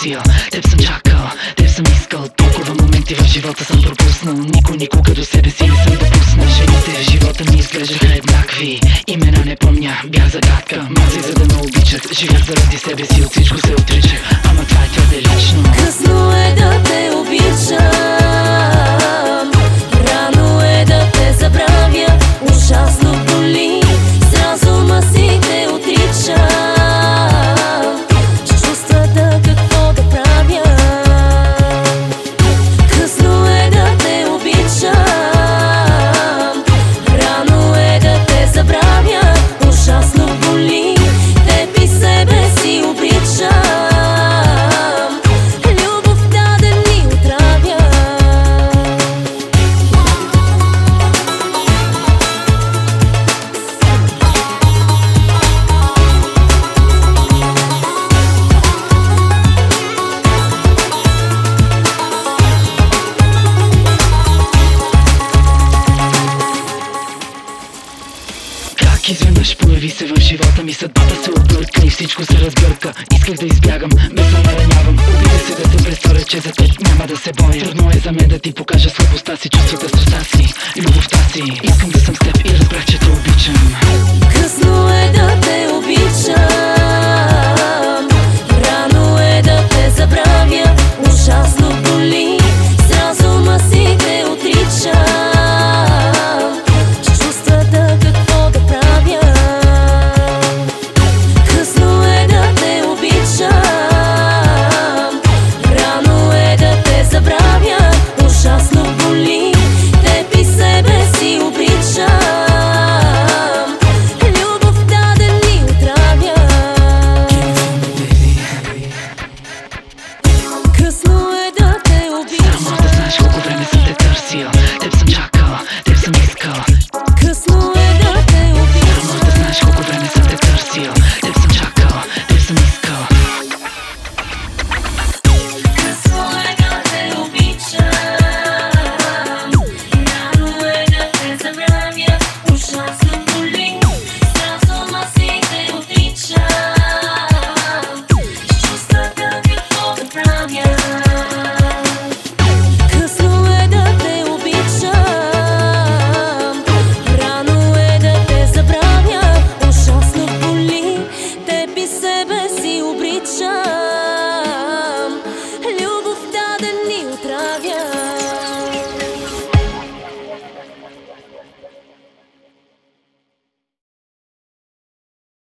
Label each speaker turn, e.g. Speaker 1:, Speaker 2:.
Speaker 1: търсил, теб съм чакал, теб съм искал. Толкова моменти в живота съм пропуснал, никога до себе си не съм допуснал. Жените в живота ми изглеждаха еднакви, имена не помня, бях загадка. Мази за да ме обичат, живях заради себе си, от всичко се отричах. Ама това е твърде лично.
Speaker 2: Късно е да те обичам, рано е да те забравя. Ужасно боли, с разума си те отричам. Чувствата какво да правя. Късно е да те обичам, рано е да те забравя. Ужасно боли, теб и себе си обричам.
Speaker 1: Изведнъж появи се в живота ми, съдбата се обърка и всичко се разбърка. Исках да избягам, без да наранявам. Обида се да те престоря, че за теб няма да се боя. Трудно е за мен да ти покажа слабостта си, чувствата, страстта си, любовта си. Искам да съм с теб и разбрах, че те обичам.
Speaker 2: Късно е да те обичам, рано е да те забравя. Ужасно боли, с разума си те отричам.
Speaker 1: Теб съм чакал, теб съм искал.
Speaker 2: Късно е да те обичам.
Speaker 1: Само да знаеш колко време съм те търсил. Теб съм чакал, теб съм искал.
Speaker 2: Късно е да те обичам, рано е да те забравя. Ужасно боли, с разума си те отричам. Чувствата какво да правя. Себе си обричам.